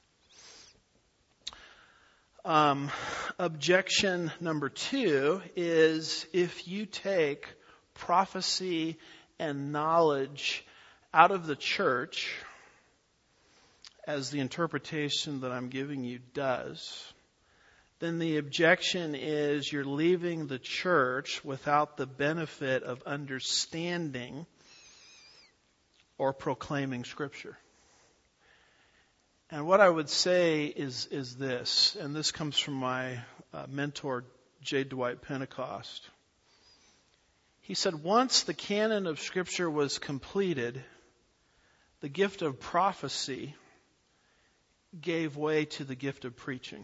S1: Objection number 2 is if you take prophecy and knowledge out of the church, as the interpretation that I'm giving you does, then the objection is you're leaving the church without the benefit of understanding or proclaiming Scripture. And what I would say is this, and this comes from my mentor, J. Dwight Pentecost. He said, once the canon of Scripture was completed, the gift of prophecy gave way to the gift of preaching.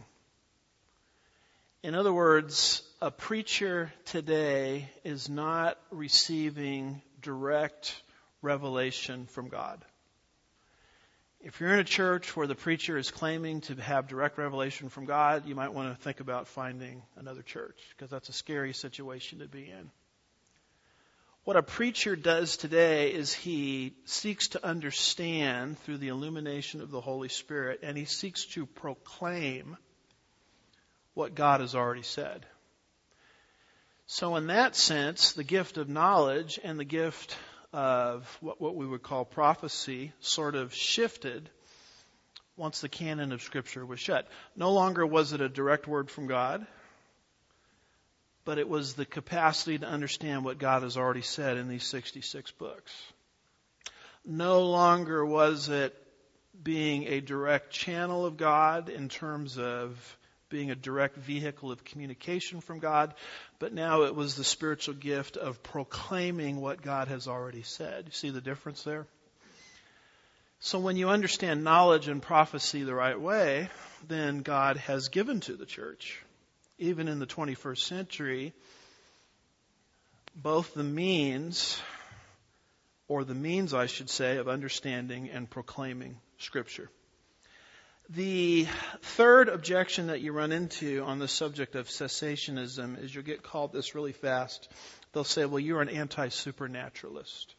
S1: In other words, a preacher today is not receiving direct revelation from God. If you're in a church where the preacher is claiming to have direct revelation from God, you might want to think about finding another church, because that's a scary situation to be in. What a preacher does today is he seeks to understand through the illumination of the Holy Spirit, and he seeks to proclaim what God has already said. So in that sense, the gift of knowledge and the gift of what we would call prophecy sort of shifted once the canon of Scripture was shut. No longer was it a direct word from God, but it was the capacity to understand what God has already said in these 66 books. No longer was it being a direct channel of God in terms of being a direct vehicle of communication from God, but now it was the spiritual gift of proclaiming what God has already said. You see the difference there? So when you understand knowledge and prophecy the right way, then God has given to the church, even in the 21st century, both the means I should say, of understanding and proclaiming Scripture. The third objection that you run into on the subject of cessationism is you'll get called this really fast. They'll say, well, you're an anti-supernaturalist.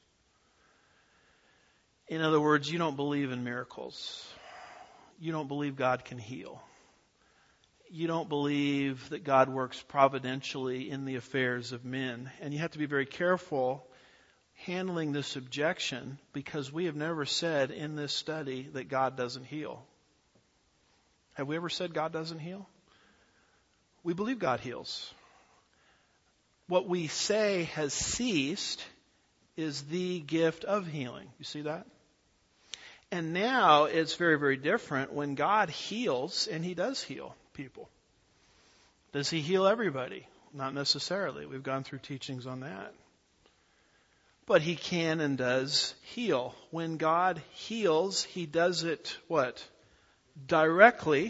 S1: In other words, you don't believe in miracles. You don't believe God can heal. You don't believe that God works providentially in the affairs of men. And you have to be very careful handling this objection, because we have never said in this study that God doesn't heal. Have we ever said God doesn't heal? We believe God heals. What we say has ceased is the gift of healing. You see that? And now it's very, very different when God heals, and He does heal people. Does He heal everybody? Not necessarily. We've gone through teachings on that. But He can and does heal. When God heals, He does it, what? Directly,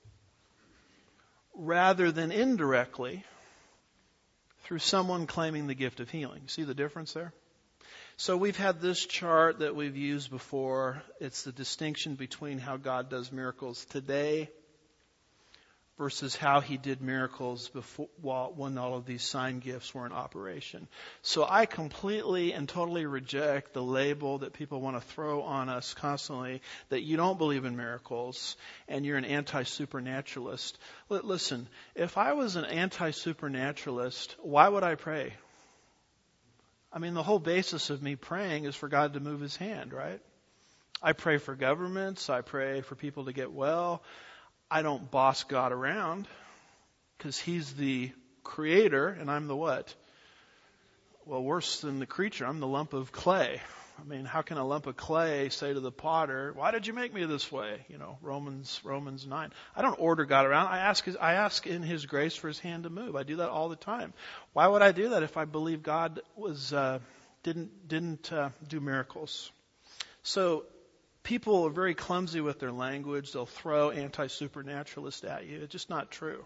S1: rather than indirectly, through someone claiming the gift of healing. See the difference there? So we've had this chart that we've used before. It's the distinction between how God does miracles today versus how He did miracles before, when all of these sign gifts were in operation. So I completely and totally reject the label that people want to throw on us constantly that you don't believe in miracles and you're an anti-supernaturalist. Listen, if I was an anti-supernaturalist, why would I pray? I mean, the whole basis of me praying is for God to move His hand, right? I pray for governments. I pray for people to get well. I don't boss God around because He's the creator and I'm the what? Well, worse than the creature. I'm the lump of clay. I mean, how can a lump of clay say to the potter, why did you make me this way? You know, Romans 9. I don't order God around. I ask in His grace for His hand to move. I do that all the time. Why would I do that if I believe God didn't do miracles? So people are very clumsy with their language. They'll throw anti-supernaturalist at you. It's just not true.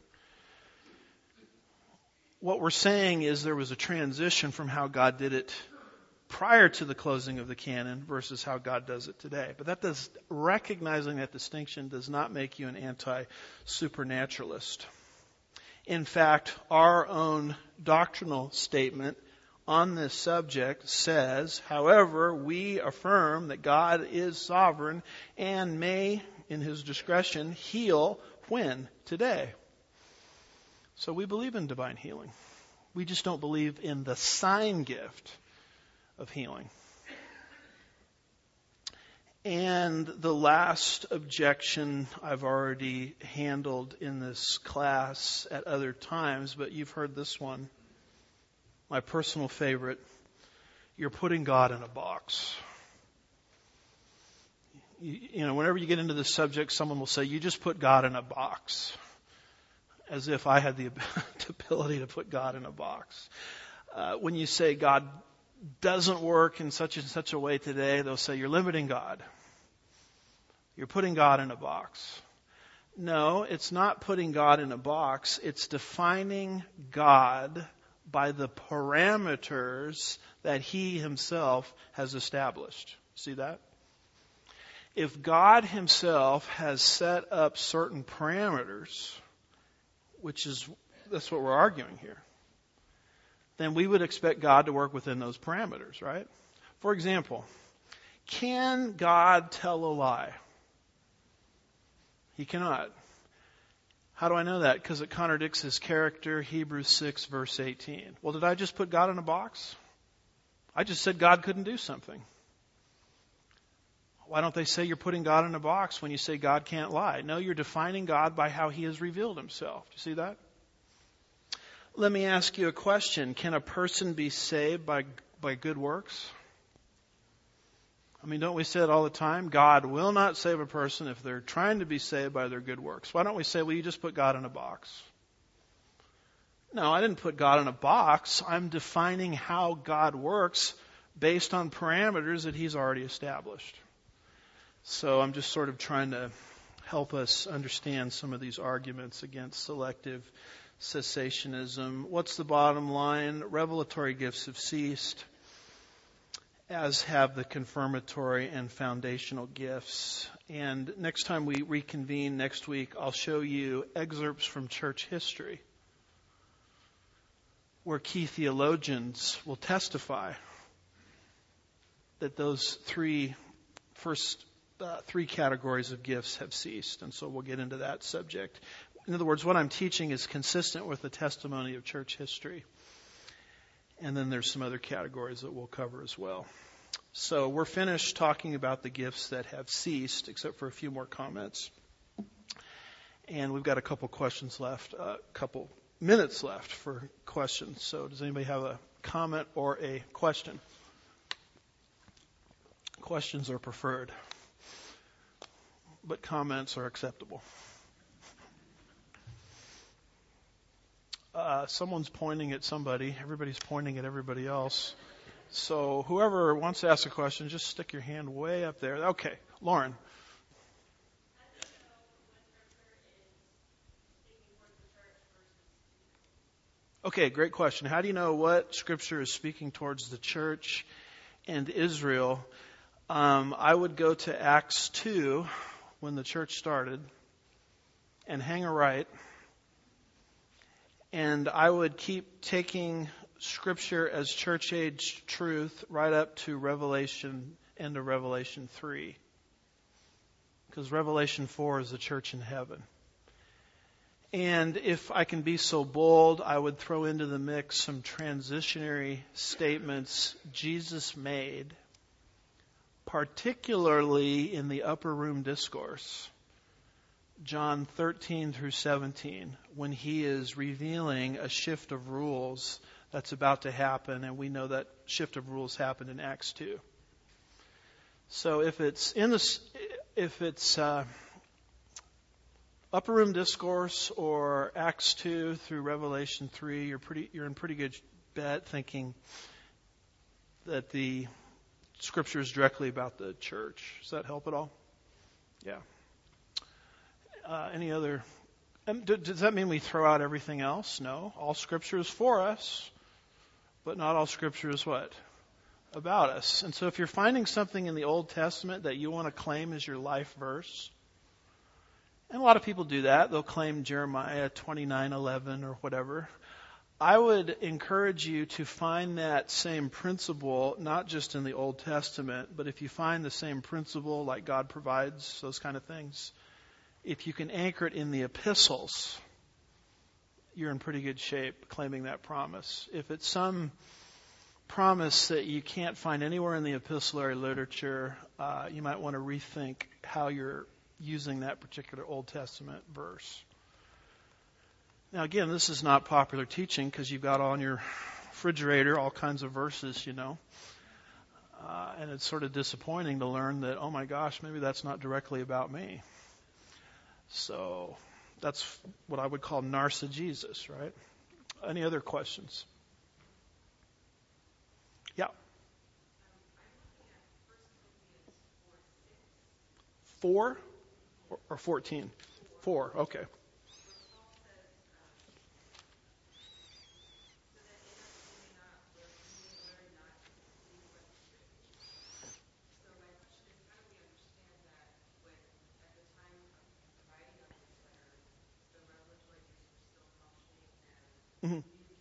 S1: What we're saying is there was a transition from how God did it prior to the closing of the canon versus how God does it today. But recognizing that distinction does not make you an anti-supernaturalist. In fact, our own doctrinal statement on this subject says, however, we affirm that God is sovereign and may, in His discretion, heal when? Today. So we believe in divine healing. We just don't believe in the sign gift of healing. And the last objection I've already handled in this class at other times, but you've heard this one. My personal favorite. You're putting God in a box. You know, whenever you get into this subject, someone will say, you just put God in a box. As if I had the ability to put God in a box. When you say God doesn't work in such and such a way today, they'll say you're limiting God. You're putting God in a box. No, it's not putting God in a box. It's defining God by the parameters that He Himself has established. See that? If God Himself has set up certain parameters, that's what we're arguing here, then we would expect God to work within those parameters, right? For example, can God tell a lie? He cannot. How do I know that? Because it contradicts His character, Hebrews 6, verse 18. Well, did I just put God in a box? I just said God couldn't do something. Why don't they say you're putting God in a box when you say God can't lie? No, you're defining God by how He has revealed Himself. Do you see that? Let me ask you a question. Can a person be saved by good works? I mean, don't we say it all the time? God will not save a person if they're trying to be saved by their good works. Why don't we say, well, you just put God in a box? No, I didn't put God in a box. I'm defining how God works based on parameters that He's already established. So I'm just sort of trying to help us understand some of these arguments against selective cessationism. What's the bottom line? Revelatory gifts have ceased, as have the confirmatory and foundational gifts. And next time we reconvene next week, I'll show you excerpts from church history where key theologians will testify that those first three categories of gifts have ceased. And so we'll get into that subject. In other words, what I'm teaching is consistent with the testimony of church history. And then there's some other categories that we'll cover as well. So we're finished talking about the gifts that have ceased, except for a few more comments. And we've got a couple questions left, a couple minutes left for questions. So does anybody have a comment or a question? Questions are preferred, but comments are acceptable. Someone's pointing at somebody. Everybody's pointing at everybody else. So whoever wants to ask a question, just stick your hand way up there. Okay, Lauren. Okay, great question. How do you know what Scripture is speaking towards the church and Israel? I would go to Acts 2, when the church started, and hang a right. And I would keep taking Scripture as church age truth right up to Revelation, end of Revelation 3. Because Revelation 4 is the church in heaven. And if I can be so bold, I would throw into the mix some transitionary statements Jesus made, particularly in the upper room discourse, John 13 through 17, when he is revealing a shift of rules that's about to happen, and we know that shift of rules happened in Acts 2. So if it's upper room discourse or Acts 2 through Revelation 3, you're in pretty good bet thinking that the Scripture is directly about the church. Does that help at all? Yeah. Any other? Does that mean we throw out everything else? No. All Scripture is for us, but not all Scripture is what? About us. And so if you're finding something in the Old Testament that you want to claim as your life verse, and a lot of people do that. They'll claim Jeremiah 29:11 or whatever. I would encourage you to find that same principle, not just in the Old Testament, but if you find the same principle, like God provides, those kind of things, if you can anchor it in the epistles, you're in pretty good shape claiming that promise. If it's some promise that you can't find anywhere in the epistolary literature, you might want to rethink how you're using that particular Old Testament verse. Now, again, this is not popular teaching because you've got on your refrigerator all kinds of verses, and it's sort of disappointing to learn that, oh my gosh, maybe that's not directly about me. So that's what I would call narcigesis, right? Any other questions? Yeah. 4 or 14? 4, okay. Mm-hmm.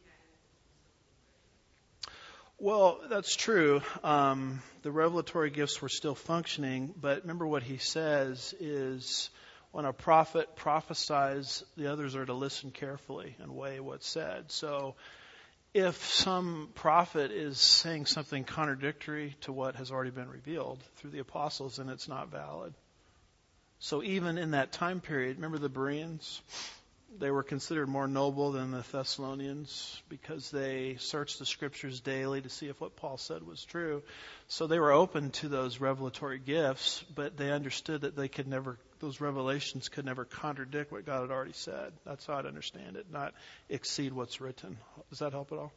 S1: Well, that's true. The revelatory gifts were still functioning, but remember what he says is when a prophet prophesies, the others are to listen carefully and weigh what's said. So if some prophet is saying something contradictory to what has already been revealed through the apostles, then it's not valid. So even in that time period, remember the Bereans? They were considered more noble than the Thessalonians because they searched the Scriptures daily to see if what Paul said was true. So they were open to those revelatory gifts, but they understood that those revelations could never contradict what God had already said. That's how I'd understand it, not exceed what's written. Does that help at all?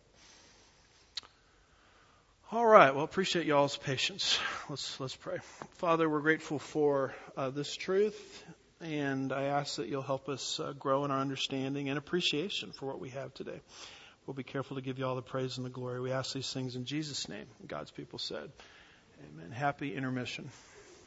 S1: All right. Well, appreciate y'all's patience. Let's pray. Father, we're grateful for this truth. And I ask that you'll help us grow in our understanding and appreciation for what we have today. We'll be careful to give you all the praise and the glory. We ask these things in Jesus' name. God's people said, amen. Happy intermission.